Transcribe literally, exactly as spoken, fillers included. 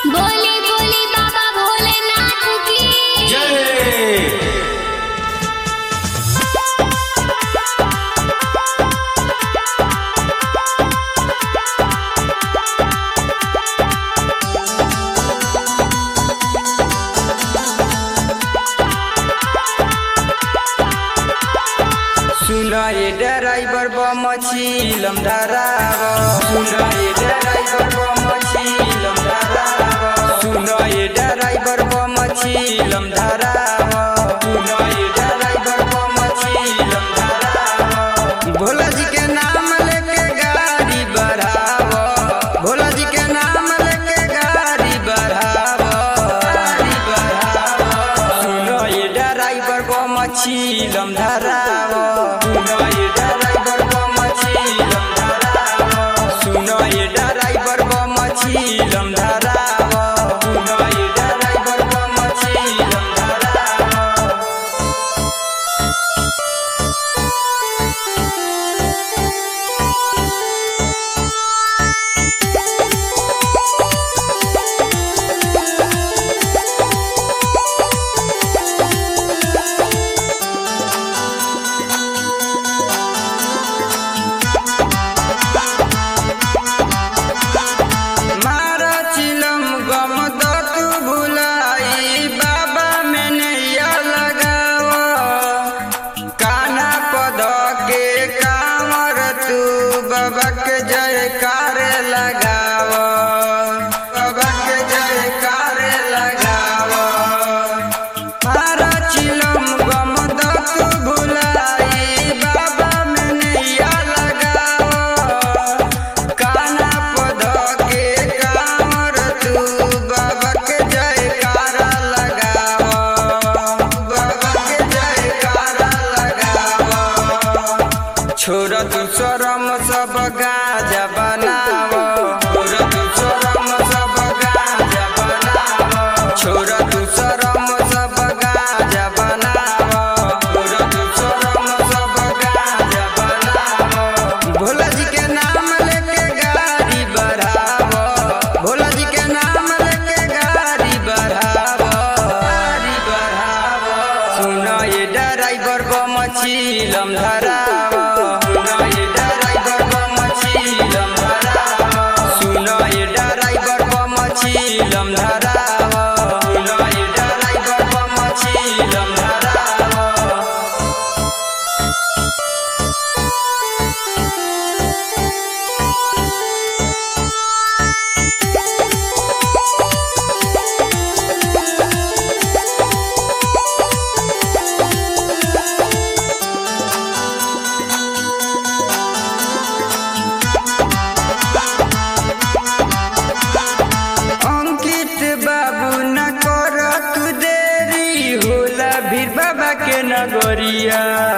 बोली बोली बाबा भोलेनाथ की जय। सुनाए ड्राइवर बम चिलम धराव सुनाए ड्राइवर बम चिलम धराव सुनाए ड्राइवर बम चिलम धराव सुनाए ड्राइवर बम चिलम धराव भोला जी के नाम लेके गाड़ी बढ़ाव भोला जी के नाम लेके गाड़ी बढ़ाव गाड़ी बढ़ाव सुनाए ड्राइवर बम चिलम धराव सुनाए ड्राइवर बम चिलम धराव सुनाए ड्राइवर बम चिलम धराव सुनाए ड्राइवर बम चिलम धराव मारा चिलम गम दत भुलाई बाबा में नैया लगाव काना पद के कामर तू बाबा के जयकार लगाव बाबा के जयकार लगाव मारा चिलम गम दत भुलाई बाबा में नैया लगाव काना पद के कामर तू बाबा के जयकार लगाव बाबा के जयकार लगाव छोड़ तू शरम सब गाजा बनाव छोड़ तू शरम सब गाजा बनाव छोड़ तू शरम सब गाजा बनाव छोड़ तू शरम सब गाजा बनाव भोला जी के नाम लेके गाड़ी बढ़ाव भोला जी के नाम लेके गाड़ी बढ़ाव गाड़ी बढ़ाव सुनाए ड्राइवर बम चिलम धराव सुनाए ड्राइवर बम चिलम धराव सुनाए ड्राइवर बम चिलम धराव सुनाए ड्राइवर बम चिलम धराव अंकित बाबू न कर तू देरी होला भीर बाबा के नगरिया